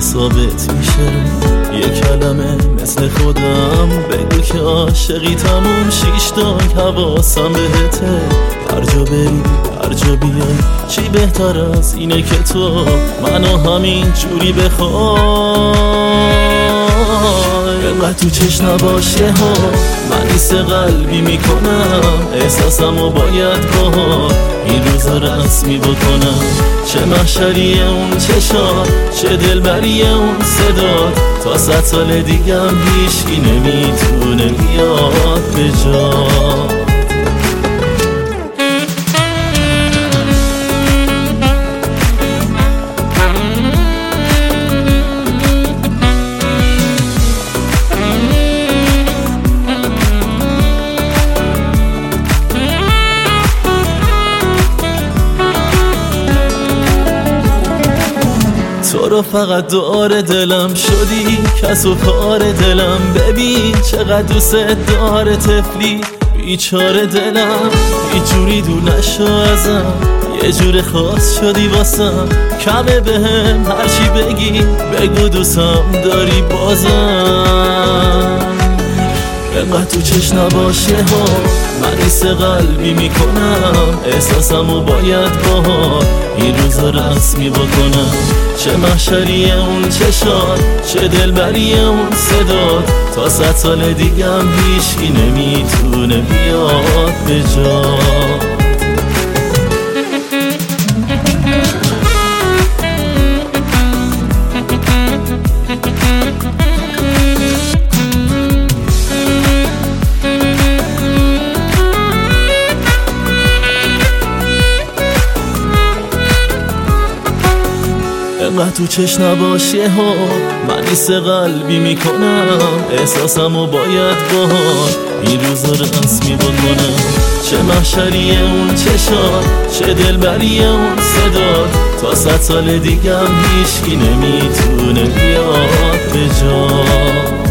ثابت میشه. یه کلمه مثل خودم بگو که عاشقی تموم. 6 تا حواسم بهته، هر جا بری هر جا بیای. چی بهتر از اینه که تو منو همین جوری بخوای. اینقدر تو چشم نباشه ها، من ایست قلبی میکنم. احساسمو باید با این روزا رسمی بکنم. چه محشریه اون چشات، چه دلبریه اون صدات. تا 100 سال دیگم هیچکی نمیتونه بیاد به جات. تو رو فقط دور دلم شدی، کس و کار دلم. ببین چقدر دوست داره طفلی بیچاره دلم. هیچ جوری دور نشو ازم، یه جور خاص شدی واسم. کمه بهم هرچی بگی بگو دوستم داری بازم. اینقدر تو چشم نباشه ها، من ایست قلبی میکنم. احساسمو باید با این روزا رسمی بکنم. چه محشریه اون چشات، چه دلبریه اون صدات. تا 100 سال دیگم هیچکی نمیتونه بیاد به جات. اینقدر تو چشم نباشه ها، من ایست قلبی میکنم. احساسمو باید با این روزا رسمی بکنم. چه محشریه اون چشات، چه دلبریه اون صدات. تا 100 سال دیگم هیچکی نمیتونه بیاد به جات.